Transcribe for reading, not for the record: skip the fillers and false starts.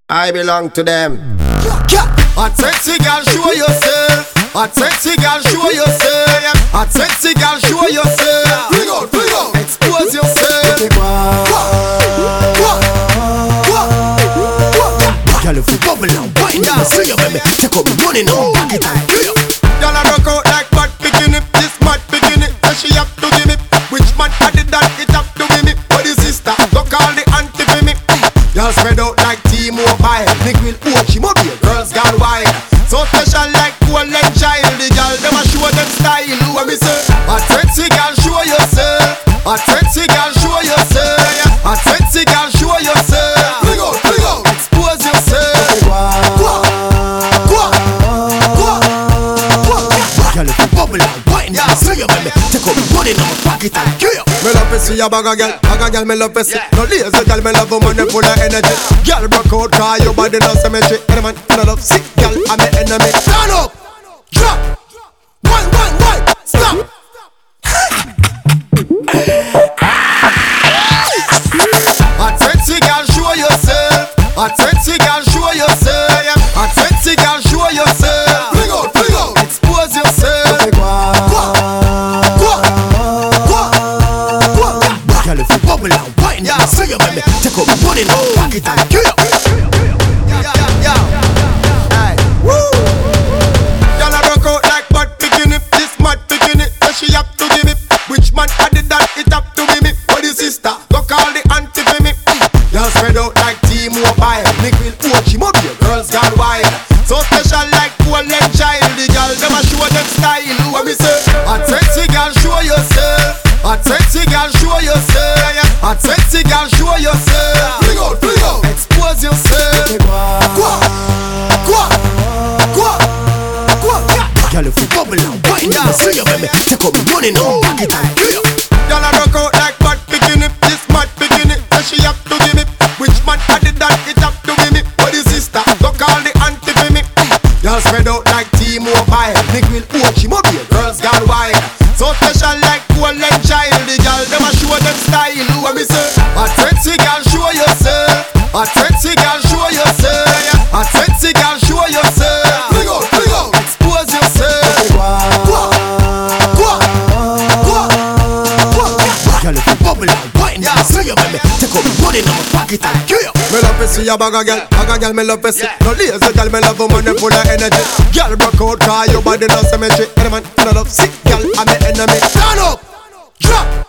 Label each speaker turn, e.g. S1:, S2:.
S1: I belong to them. Hot sexy girl, show yourself. Hot sexy girl, show yourself. Hot sexy girl, show yourself. Bring out, expose yourself.
S2: Girl, if you bubble and wine, I see you, baby. Take up money now, back it and kill you.
S1: Girl, I rock out like mad bikini. This mad bikini, so she have to give me. Which man added that it have to be me? But the sister, go call the auntie for me. Girl spread out like T-Mobile. Nick will watch him up here, girls gone wild. So special like golden child. The girl, them a show them style. Who me say? Hot sexy girl, show yourself. Hot sexy girl, show yourself. Hot sexy girl, show yourself. Bring out, expose yourself.
S2: Girl, if you bubble and wine, I see you, baby. Take up money now, back it and kill you.
S1: Me love to see a bag of girl, me love to see. No lazy girl, me love a man full of energy. Girl broke out, cause your body no symmetry. Any man no love sick, girl, I'm the enemy. Stand up, drop, one, stop. Hot sexy girl, show yourself. Hot sexy girl, show yourself. Hot sexy girl, show yourself. Bring out, expose yourself.
S2: Girl, if you bubble and wine, I see you, baby. Take up money now, back it and kill you.
S1: Girl, I rock out like mad bikini. This mad bikini, so she have to give me. Which man added that it have to be me? For the sister, go call the auntie for me. Girl spread out like T-Mobile. Nick will watch him up here, girls gone wild. So special like golden child. The girl, them a show them style. Who me say? Hot sexy girl, show yourself. Hot sexy girl, show yourself. Hot sexy girl, show yourself. Bring out, expose yourself.
S2: Girl, if you bubble and wine, I see you, baby. Take up money now, back it and kill you.
S1: Girl, I rock out like mad bikini. This mad bikini, so she have to give me. Which man added that it have to be me? For the sister, go call the auntie for me. Girl spread out like T-Mobile. Nick will watch him up here, girls gone wild. So special like golden child. The girl, them a show them style. Who me say? Hot sexy girl, show yourself. Hot sexy girl, show yourself. Hot sexy girl, show yourself. Bring out, expose yourself.
S2: Girl, if you bubble and wine, I see you, baby. Take up money now, back it and kill you.
S1: Me love to see a bag of girl, me love to see. No lazy girl, me love a man full of energy. Girl broke out, cause your body no symmetry. Any man no love sick, girl, I'm the enemy. Stand up, drop.